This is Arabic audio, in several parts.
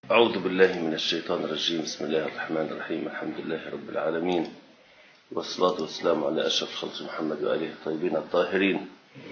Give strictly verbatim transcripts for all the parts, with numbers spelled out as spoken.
أعوذ بالله من الشيطان الرجيم. بسم الله الرحمن الرحيم. الحمد لله رب العالمين، والصلاة والسلام على أشرف خلق محمد وآله الطيبين الطاهرين.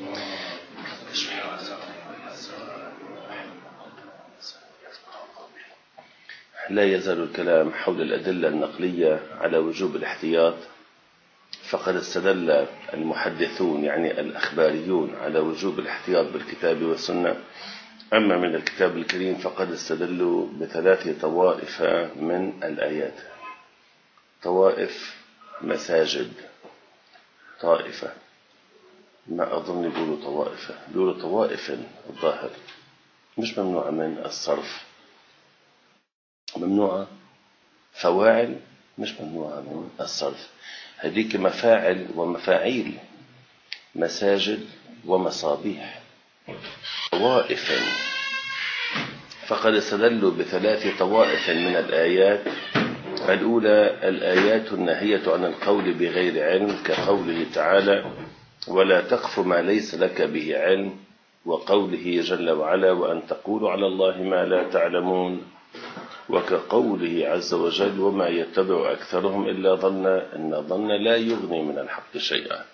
لا يزال الكلام حول الأدلة النقلية على وجوب الاحتياط، فقد استدل المحدثون يعني الأخباريون على وجوب الاحتياط بالكتاب والسنة. أما من الكتاب الكريم فقد استدلوا بثلاث طوائف من الآيات. طوائف مساجد، طائفة، ما أظن يقولوا طوائف، يقولوا طوائف الظاهر، مش ممنوعة من الصرف، ممنوعة فواعل، مش ممنوعة من الصرف. هذيك مفاعل ومفاعيل، مساجد ومصابيح، طوائف. فقد استدلوا بثلاث طوائف من الآيات. الأولى الآيات الناهية عن القول بغير علم، كقوله تعالى: ولا تقف ما ليس لك به علم، وقوله جل وعلا: وأن تقولوا على الله ما لا تعلمون، وكقوله عز وجل: وما يتبع أكثرهم إلا ظنا إن الظن لا يغني من الحق شيئا.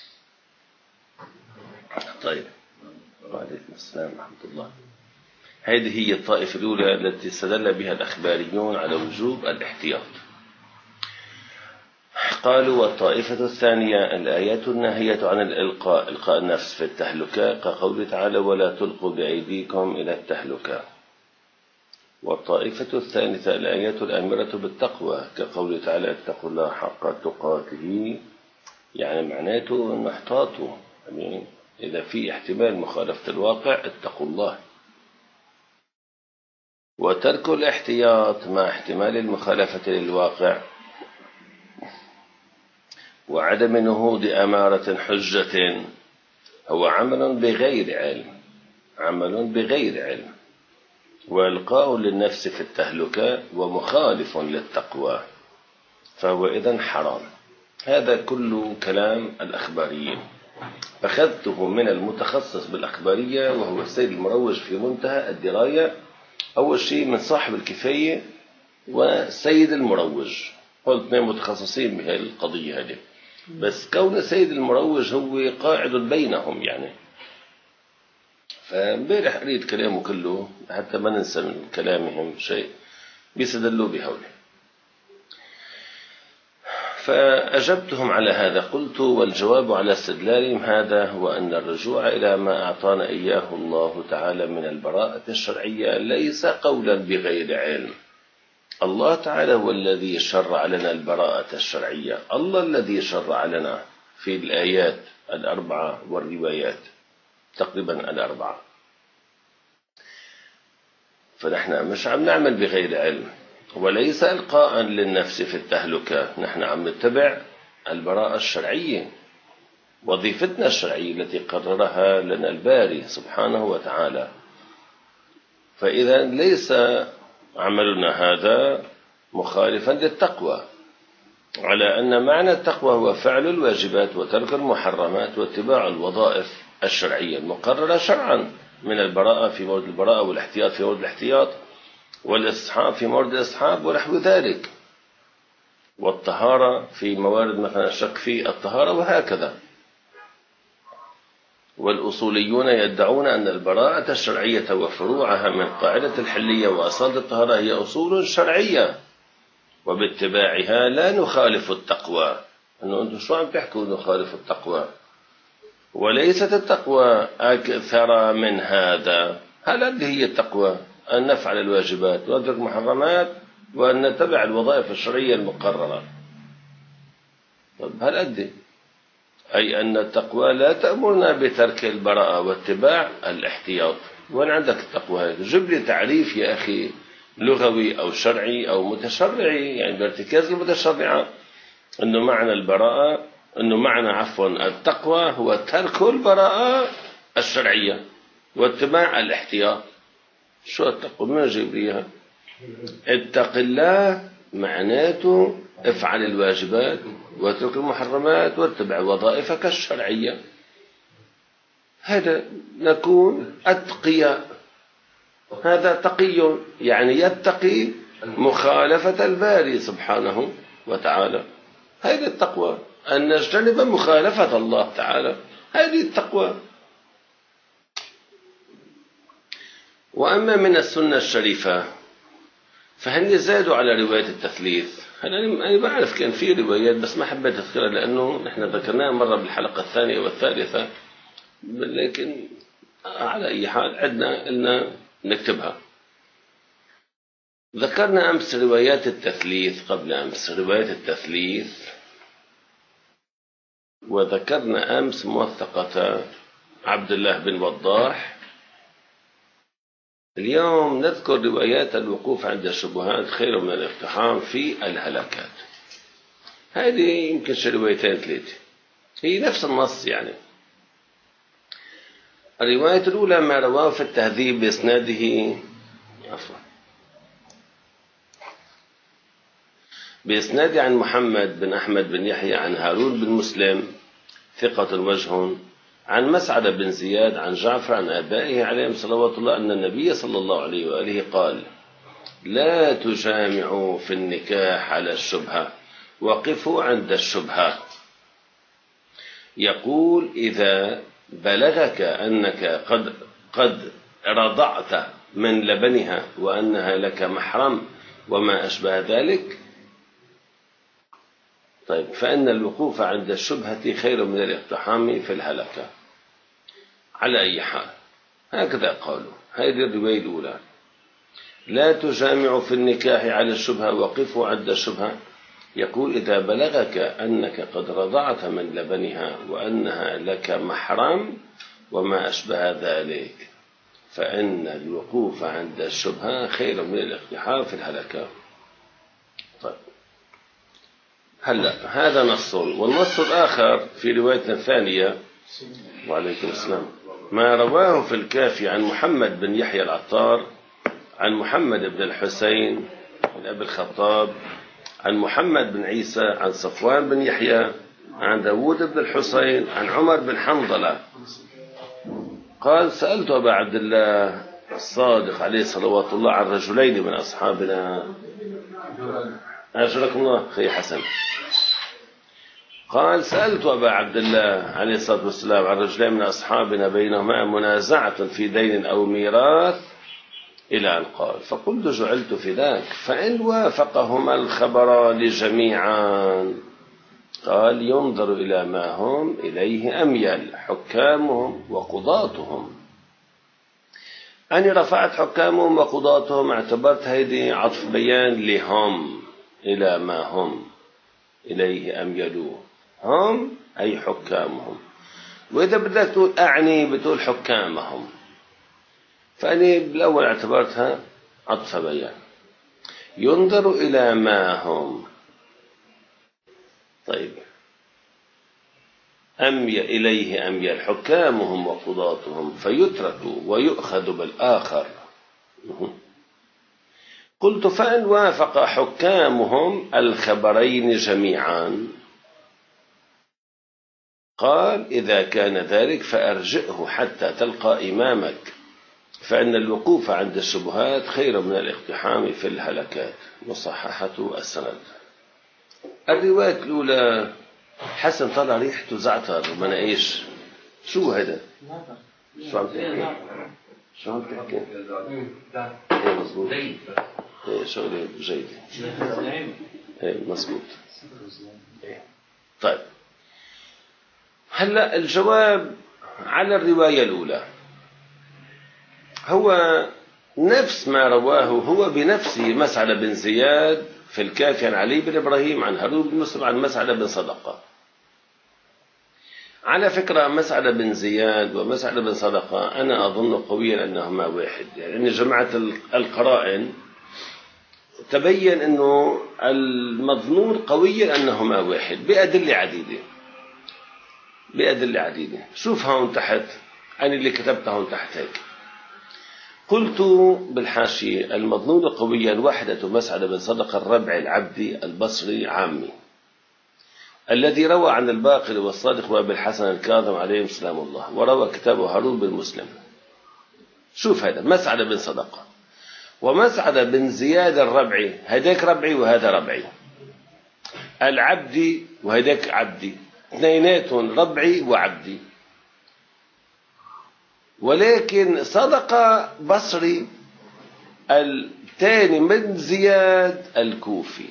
طيب، وعليكم السلام ورحمة الله. هذه هي الطائفة الأولى التي استدل بها الأخباريون على وجوب الاحتياط. قالوا: والطائفة الثانية الآيات الناهية عن الإلقاء، إلقاء النفس في التهلكة، كقوله تعالى: ولا تلقوا بأيديكم إلى التهلكة. والطائفة الثالثة الآيات الآمرة بالتقوى، كقوله تعالى: اتقوا الله حق تقاته، يعني معناته أن احتاطوا، يعني إذا في احتمال مخالفة الواقع اتقوا الله. وترك الاحتياط مع احتمال المخالفة للواقع وعدم نهوض أمارة حجة هو عمل بغير علم، عمل بغير علم، وإلقاء للنفس في التهلكة ومخالف للتقوى، فهو إذن حرام. هذا كل كلام الأخباريين، أخذته من المتخصص بالأخبارية وهو السيد المروج في منتهى الدراية. أول شيء من صاحب الكفاية والسيد المروج، قلت اثنين متخصصين بهذه القضية هذه، بس كون السيد المروج هو قاعد بينهم يعني. فامبارح قريت كلامه كله حتى ما ننسى من كلامهم شيء، بيستدلوا بهوله. فأجبتهم على هذا، قلت: والجواب على استدلالهم هذا هو أن الرجوع إلى ما أعطانا إياه الله تعالى من البراءة الشرعية ليس قولا بغير علم. الله تعالى هو الذي شرع لنا البراءة الشرعية، الله الذي شرع لنا في الآيات الأربعة والروايات تقريبا الأربعة. فنحن مش عم نعمل بغير علم، وليس إلقاء للنفس في التهلكة، نحن عم نتبع البراءة الشرعية، وظيفتنا الشرعية التي قررها لنا الباري سبحانه وتعالى. فإذا ليس عملنا هذا مخالفا للتقوى، على أن معنى التقوى هو فعل الواجبات وترك المحرمات واتباع الوظائف الشرعية المقررة شرعا، من البراءة في مورد البراءة، والاحتياط في مورد الاحتياط، والاستصحاب في مورد الاستصحاب ونحو ذلك، والطهارة في موارد مثلا الشك في الطهارة، وهكذا. والأصوليون يدعون أن البراءة الشرعية وفروعها من قاعدة الحلية وأصالة الطهارة هي أصول شرعية، وباتباعها لا نخالف التقوى. أنه أنتم شو عم تحكوا نخالف التقوى؟ وليست التقوى أكثر من هذا. هل هذه هي التقوى؟ أن نفعل الواجبات ونترك المحرمات وأن نتبع الوظائف الشرعية المقررة. طب هل أدي؟ أي أن التقوى لا تأمرنا بترك البراءة واتباع الاحتياط. وين عندك التقوى هذه؟ جيب لي تعريف يا أخي لغوي أو شرعي أو متشرعي، يعني بارتكاز المتشرعة، أنه معنى البراءة، أنه معنى عفوا التقوى هو ترك البراءة الشرعية واتباع الاحتياط. شو التقوى؟ ما جيب ليها. اتق الله معناته افعل الواجبات واترك المحرمات واتبع وظائفك الشرعية، هذا نكون أتقياء. هذا تقي، يعني يتقي مخالفة الباري سبحانه وتعالى. هذه التقوى، أن نجتنب مخالفة الله تعالى، هذه التقوى. وأما من السنة الشريفة فهن زادوا على رواية التثليث. أنا بعرف كان في روايات بس ما حبيت أذكرها لأنه نحن ذكرناها مرة بالحلقة الثانية والثالثة، لكن على أي حال عدنا قلنا نكتبها. ذكرنا أمس روايات التثليث قبل أمس روايات التثليث، وذكرنا أمس موثقة عبد الله بن وضاح. اليوم نذكر روايات الوقوف عند الشبهات خير من الاقتحام في الهلاكات. هذه يمكن روايتين ثلاثة، هي نفس النص يعني. الرواية الأولى ما رواه في التهذيب بإسناده عفوا بإسناده عن محمد بن أحمد بن يحيى عن هارون بن مسلم ثقة وجه عن مسعد بن زياد عن جعفر عن آبائه عليهم صلوات الله أن النبي صلى الله عليه وآله قال: لا تجامعوا في النكاح على الشبهة، وقفوا عند الشبهة. يقول: إذا بلغك أنك قد قد رضعت من لبنها وأنها لك محرم وما أشبه ذلك، طيب فإن الوقوف عند الشبهة خير من الاقتحام في الهلكة. على أي حال هكذا قالوا. هذه الرواية الأولى: لا تجامعوا في النكاح على الشبهة، وقفوا عند الشبهة. يقول: إذا بلغك أنك قد رضعت من لبنها وأنها لك محرم وما أشبه ذلك، فإن الوقوف عند الشبهة خير من الاقتحام في الهلكة. طيب هلا هذا نص، والنص الآخر في رواية ثانية وعليكم السلام ما رواه في الكافي عن محمد بن يحيى العطار عن محمد بن الحسين بن أبي الخطاب عن محمد بن عيسى عن صفوان بن يحيى عن داود بن الحسين عن عمر بن حنظلة قال: سألت أبا عبد الله الصادق عليه صلوات الله عن رجلين من أصحابنا. أجركم الله خي حسن. قال: سألت أبا عبد الله عليه الصلاة والسلام عن رجلين من أصحابنا بينهما منازعة في دين أو ميراث إلى أن قال: فقلت: جعلت في ذاك، فإن وافقهما الخبران جميعا. قال: ينظر إلى ما هم إليه أميل حكامهم وقضاتهم. أني رفعت حكامهم وقضاتهم، اعتبرت هيدي عطف بيان لهم، إلى ما هم إليه أميلوا، هم أي حكامهم. وإذا بدك تقول أعني بتقول حكامهم، فأني بالأول اعتبرتها عطف بيان. ينظر إلى ما هم، طيب أمي إليه أميل حكامهم وقضاتهم، فيترك ويؤخذ بالآخر. قلت: فإن وافق حكامهم الخبرين جميعا. قال: إذا كان ذلك فأرجئه حتى تلقى إمامك، فإن الوقوف عند الشبهات خير من الاقتحام في الهلكات. وصححته السند. الرواية الأولى حسن طلع ريحته زعتر مناقيش. شو هذا؟ شو عم تحكي؟ شو عم تحكي؟ ايه مظبوط. ايه شغلة جيدة. ايه مظبوط. ايه طيب هلا الجواب على الرواية الأولى هو نفس ما رواه هو بنفسه مسعد بن زياد في الكافي عن علي بن إبراهيم عن هارون بن مسلم عن مسعد بن صدقة. على فكرة مسعد بن زياد ومسعد بن صدقة أنا أظن قويا أنهما واحد، يعني جماعة القرائن تبين أنه المظنون قويا أنهما واحد بأدلة عديدة بأدلة عديدة. شوف هون تحت، أنا اللي كتبتها هون تحت هيك. قلت بالحاشية: المظنون قويا وحدة مسعد بن صدقة الربع العبدي البصري عامي، الذي روى عن الباقر والصادق وابي الحسن الكاظم عليهم سلام الله، وروى كتابه هارون بن مسلم. شوف هذا مسعد بن صدقة ومسعد بن زياد الربعي، هذاك ربعي وهذا ربعي. العبدي وهذاك عبدي، اثنيناتهم ربعي وعبدي، ولكن صدقة بصري، الثاني من زياد الكوفي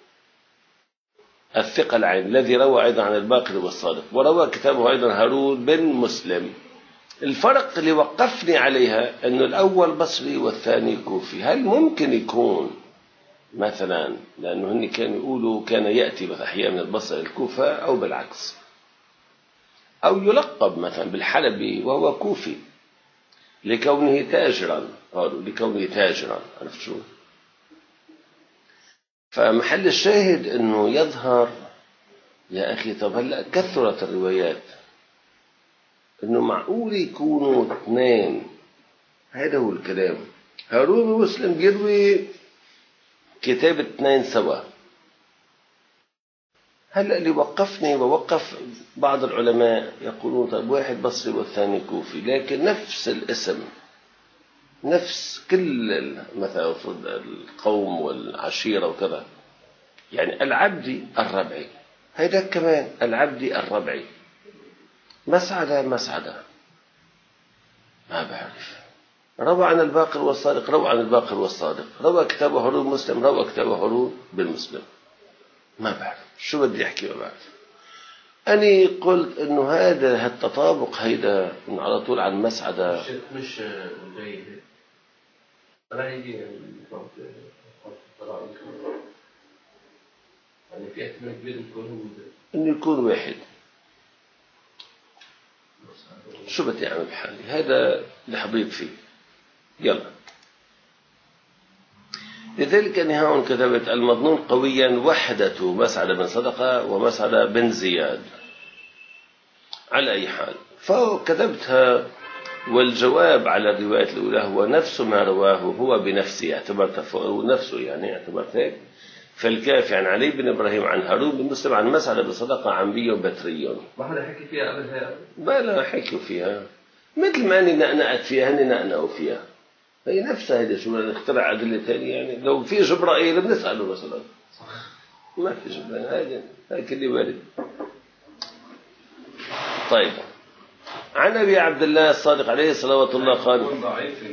الثقة العين الذي روى أيضا عن الباقر والصادق، وروى كتابه أيضا هارون بن مسلم. الفرق اللي وقفني عليها أنه الأول بصري والثاني كوفي. هل ممكن يكون مثلا لأنه هن كانوا يقولوا كان يأتي أحيانا من البصرة الكوفة أو بالعكس، أو يلقب مثلا بالحلبي وهو كوفي لكونه تاجرا، قالوا لكونه تاجرا، عرفت شو؟ فمحل الشاهد أنه يظهر يا أخي طب هلأ كثرت الروايات أنه معقول يكونوا اثنين. هذا هو الكلام. هارون ومسلم بيروي كتاب اثنين سوا. هلأ اللي وقفني ووقف بعض العلماء يقولون طيب واحد بصري والثاني كوفي، لكن نفس الاسم، نفس كل مثلا القوم والعشيرة وكذا، يعني العبدي الربعي، هيدا كمان العبدي الربعي، مسعدة مسعدة ما بعرف. روى عن الباقر والصادق، روى عن الباقر والصادق، روى كتابه هارون مسلم، روى كتابه هارون بالمسلم، ما بعرف شو بدي أحكي. ما بعرف. أني قلت إنه هذا التطابق هيدا إنه على طول عن مسعدة مش مش جيد. أنا هيجي يعني يعني في احتمال كبير يكون إنه يكون واحد. شو بدي أعمل بحالي؟ هذا اللي حبيت فيه. يلا. لذلك أني هون كتبت المظنون قويا وحدة مسعد بن صدقة ومسعد بن زياد على أي حال، فكتبتها. والجواب على الرواية الأولى هو نفس ما رواه هو بنفسه، اعتبرت نفسه يعني اعتبرت هيك. فالكافي عن علي بن إبراهيم عن هارون بن مسلم عن مسعد بن صدقة عن بتري. ما حدا حكي فيها قبل هيك؟ بلا حكوا فيها مثل ما أني نأنأت فيها هني نأنأوا فيها. هي نفسها. هيدا شو نخترع أدلة ثانية يعني؟ لو في جبرائيل بنسأله مثلا. ما في جبرائيل. هذا هاي كل وارد. طيب عن أبي عبد الله الصادق عليه صلوات الله قال ضعيف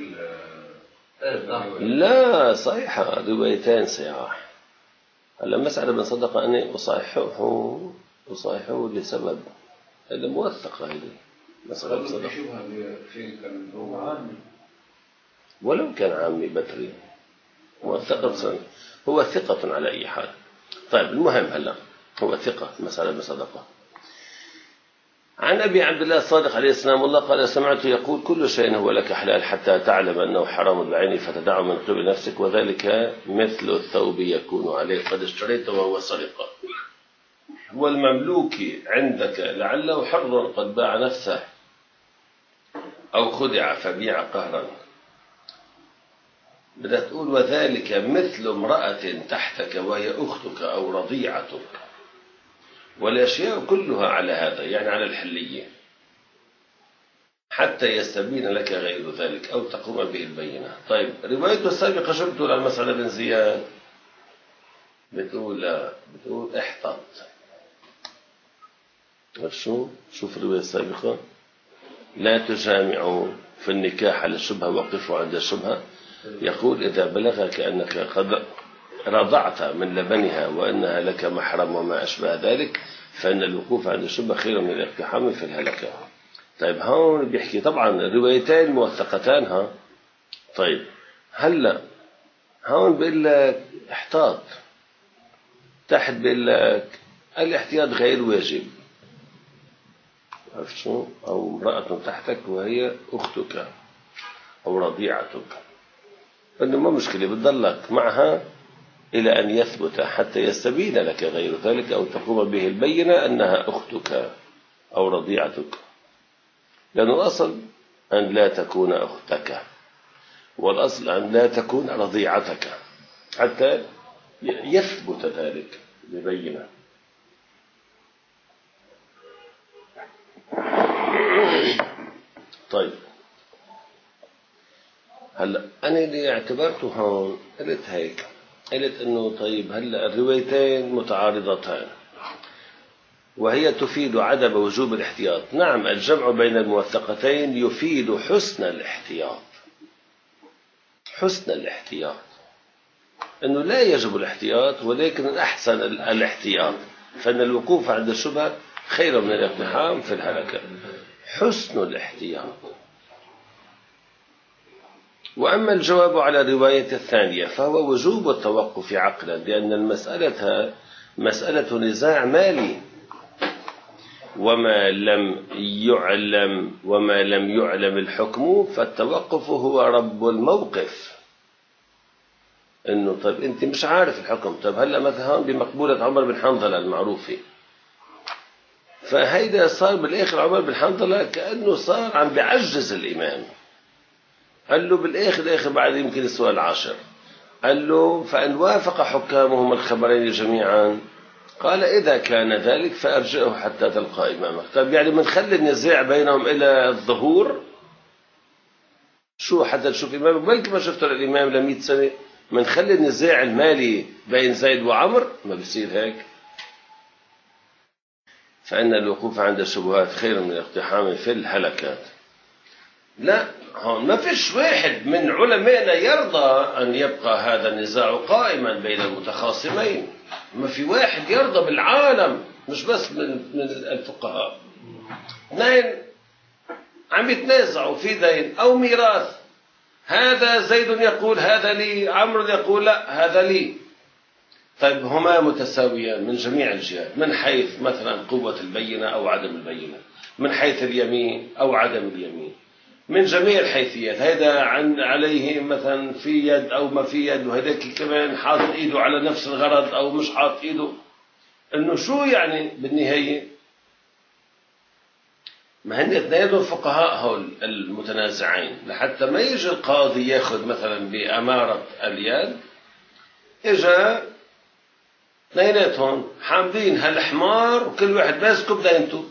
لا صحيحة، روايتين صحاح. هلا مسعد بن صدقة أنا أصححه أصححه لسبب هذا موثقة. هذه مسعد بن صدقة ولو كان عامي بتري موثقة، هو ثقة على أي حال. طيب المهم هلا هو ثقة مسعد بن صدقة. عن أبي عبد الله الصادق عليه السلام الله قال سمعت يقول كل شيء هو لك حلال حتى تعلم أنه حرام بعينه فتدعه من قبل نفسك، وذلك مثل الثوب يكون عليه قد اشتريته وهو سرقة، والمملوك عندك لعله حر قد باع نفسه أو خدع فبيع قهرا. بدأت تقول وذلك مثل امرأة تحتك وهي أختك أو رضيعتك، والأشياء كلها على هذا يعني على الحلية حتى يستبين لك غير ذلك أو تقوم به البينة. طيب روايته السابقة شو بتقول عن مسعد بن زياد؟ بتقول لا، بتقول احتط. شو شوف الرواية السابقة لا تجامعوا في النكاح على الشبهة وقفوا عند الشبهة. يقول إذا بلغك أنك قد رضعت من لبنها وأنها لك محرم وما أشبه ذلك فإن الوقوف عند الشبهة خير من الاقتحام في الهلكة. طيب هون بيحكي طبعا الروايتين موثقتان ها. طيب هلا هون بيقول لك احتاط، تحت بيقول لك الاحتياط غير واجب، عرفت شو؟ أو امرأة تحتك وهي أختك أو رضيعتك، فإنه ما مشكلة بتضلك معها إلى أن يثبت حتى يستبين لك غير ذلك أو تقوم به البينة أنها أختك أو رضيعتك، لأن الأصل أن لا تكون أختك والأصل أن لا تكون رضيعتك حتى يثبت ذلك ببينة. طيب هلا أنا اللي اعتبرته هون قلت هيك، قلت إنه طيب هلا الروايتين متعارضتان وهي تفيد عدم وجوب الاحتياط. نعم، الجمع بين الموثقتين يفيد حسن الاحتياط، حسن الاحتياط أنه لا يجب الاحتياط، ولكن الأحسن الاحتياط، فإن الوقوف عند الشبهة خير من الاقتحام في الهلكة. حسن الاحتياط. وأما الجواب على الرواية الثانية فهو وجوب التوقف عقلا، لأن المسألة مسألة نزاع مالي، وما لم يعلم وما لم يعلم الحكم فالتوقف هو رب الموقف. إنه طيب أنت مش عارف الحكم، طيب هلا مثلا بمقبولة عمر بن حنظلة المعروفة، فهيدا صار بالآخر عمر بن حنظلة كأنه صار عم بيعجز الإمام. قال له بالآخر الآخر بعد يمكن السؤال العاشر، قال له فإن وافق حكامهم الخبرين جميعا قال إذا كان ذلك فأرجعه حتى تلقى إمامك. طيب يعني منخلي النزاع بينهم إلى الظهور، شو حتى تشوف إمامك؟ بلكي ما شفته الإمام لمئة سنة. منخلي النزاع المالي بين زيد وعمر؟ ما بيصير هيك. فإن الوقوف عند الشبهات خير من الاقتحام في الهلكات. لا، هون ما فيش واحد من علمائنا يرضى أن يبقى هذا النزاع قائما بين المتخاصمين. ما في واحد يرضى بالعالم، مش بس من من الفقهاء. اثنين عم يتنازعوا في دين أو ميراث، هذا زيد يقول هذا لي، عمرو يقول لا هذا لي. طيب هما متساويان من جميع الجهات، من حيث مثلا قوة البينة أو عدم البينة، من حيث اليمين أو عدم اليمين، من جميع الحيثيات. هذا عن عليه مثلا في يد أو ما في يد، وهذاك كمان حاط إيده على نفس الغرض أو مش حاط إيده. إنه شو يعني بالنهاية؟ ما هن اثنين فقهاء هول المتنازعين، لحتى ما يجي القاضي ياخذ مثلا بأمارة اليد. إجا اثنيناتهم حامدين هالحمار وكل واحد ماسكه بدينته.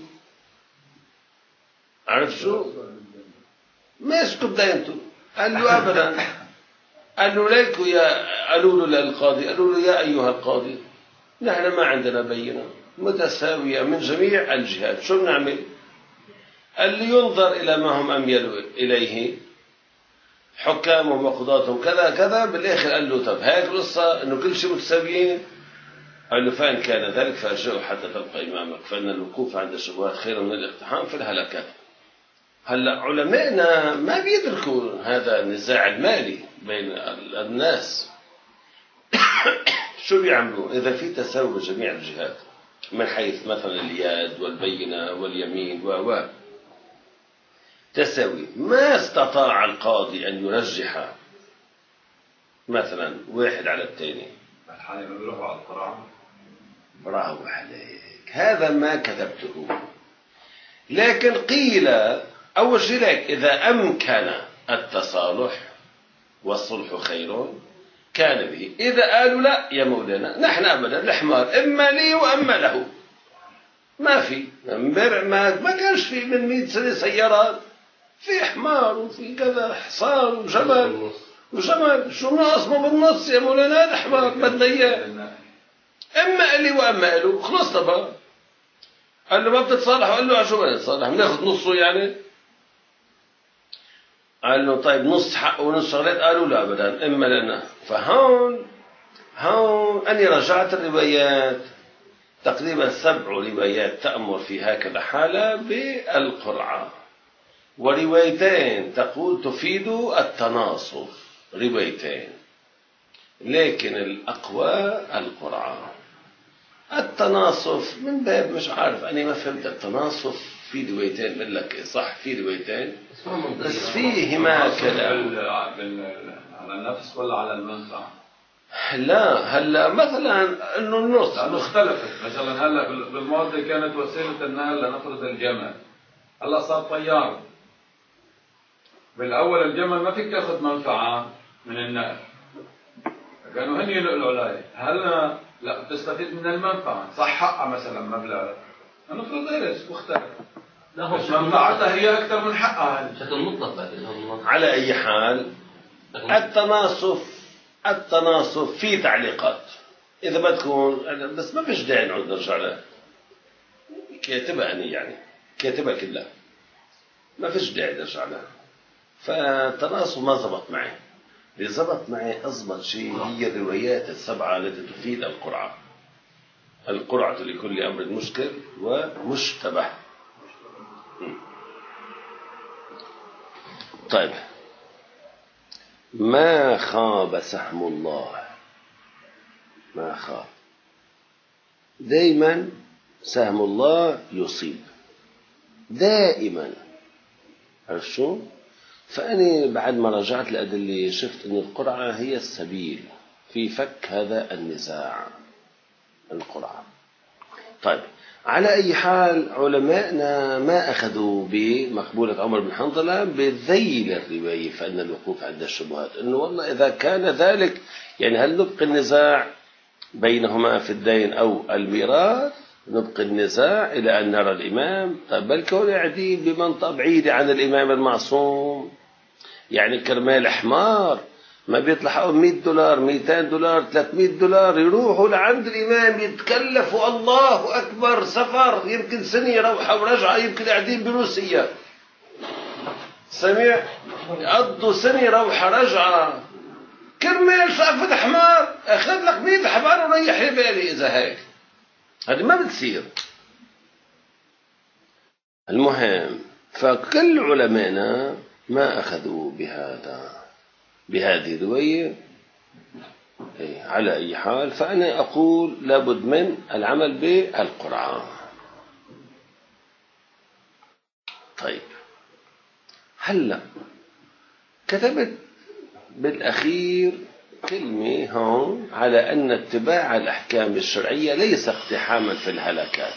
عرف شو؟ ماسكه بدينته. قال له أبدا، قال له ليكوا يا، قالوا له للقاضي، قالوا له يا أيها القاضي نحن ما عندنا بينة متساوية من جميع الجهات، شو بنعمل؟ قال لي ينظر إلى ما هم أميلوا إليه حكامهم وقضاتهم كذا كذا. بالآخر قال له طب هاي القصة إنه كل شيء متساويين. قال له فإن كان ذلك فأرجعه حتى تلقى إمامك، فإن الوقوف عند الشبهات خير من الاقتحام في الهلكات. هلا علمائنا ما بيدركوا هذا النزاع المالي بين الناس. شو بيعملوا إذا في تساوي بجميع الجهات من حيث مثلا اليد والبينة واليمين و تساوي؟ ما استطاع القاضي أن يرجح مثلا واحد على الثاني. الحالي ما بيروحوا على القرعة. برافو عليك، هذا ما كتبته. لكن قيل أول شيء لك إذا أمكن التصالح والصلح خير كان به. إذا قالوا لا يا مولانا نحن أبدا الحمار إما لي وأما له، ما في امبارح ما ما كانش في من مئة سنة سيارات، في حمار وفي كذا حصان وجمل وجمل. شو ناقص ما بالنص يا مولانا؟ هذا حمار بدنا إياه، إما لي وأما له. خلص طبعا. قال له ما بتتصالح؟ قال له شو بدنا نتصالح؟ بناخذ نصه يعني؟ قال له طيب نص حق ونص شغلات. قالوا لا أبدا إما لنا. فهون هون أني رجعت الروايات تقريبا سبع روايات تأمر في هكذا حالة بالقرعة، وروايتين تقول تفيد التناصف، روايتين، لكن الأقوى القرعة. التناصف من باب مش عارف، أنا ما فهمت التناصف. في روايتين بقول لك صح، في روايتين بس فيهما كلام على النفس ولا على المنفعة. لا هلا مثلا انه النص مختلفة. مثلا هلا بالماضي كانت وسيلة النقل لنفرض الجمل، هلا صار طيارة. بالاول الجمل ما فيك تاخذ منفعة من النقل، كانوا هن ينقلوا عليه. هلا لا بتستفيد من المنفعة، صح حقها مثلا مبلغ، نفرض غيرش مختلف، بس منفعتها هي اكثر من حقها بشكل مطلق. على اي حال التناصف التناصف في تعليقات إذا ما تكون، بس ما فيش داعي نعود نرجع له، كاتبة أني يعني كاتبة كلها ما فيش داعي نرجع لها. فالتناصف ما زبط معي. اللي زبط معي أضبط شيء هي الروايات السبعة التي تفيد القرعة. القرعة لكل أمر مشكل ومشتبه. طيب، ما خاب سهم الله. ما خاب، دائما سهم الله يصيب دائما. عرفت شو؟ فأنا بعد ما رجعت الأدلة شفت أن القرعة هي السبيل في فك هذا النزاع، القرعة. طيب، على أي حال علماءنا ما أخذوا بمقبولة عمر بن حنظلة بذيل الرواية فإن الوقوف عند الشبهات، أنه والله إذا كان ذلك يعني هل نبقي النزاع بينهما في الدين أو الميراث؟ نبقي النزاع إلى أن نرى الإمام. طيب، بل كون قاعدين بمنطقة بعيدة عن الإمام المعصوم، يعني كرمال حمار ما بيطلعوا مئة دولار مئتين دولار ثلاثمئة دولار يروحوا لعند الإمام يتكلفوا الله أكبر سفر يمكن سنة روحة ورجعة، يمكن قاعدين بروسيا سمع يقضوا سنة روحة رجعة كرمال شافت حمار. أخذ لك مئة حمار وريح لي بالي. إذا هيك هذه ما بتصير. المهم، فكل علمائنا ما أخذوا بهذا بهذه الرواية. على أي حال فأنا أقول لابد من العمل بالقرعة. طيب، هلا كتبت بالأخير كلمة هون على أن اتباع الأحكام الشرعية ليس اقتحاما في الهلكات.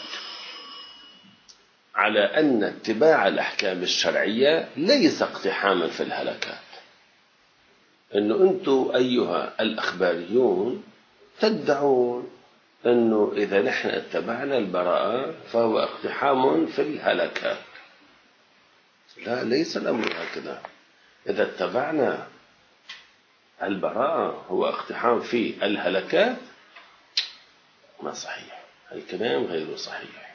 على أن اتباع الأحكام الشرعية ليس اقتحاما في الهلكات. أنه أنتم أيها الأخباريون تدعون أنه إذا نحن اتبعنا البراءة فهو اقتحام في الهلكات. لا، ليس الأمر هكذا. إذا اتبعنا البراءة هو اقتحام في الهلكات، ما صحيح، الكلام غير صحيح.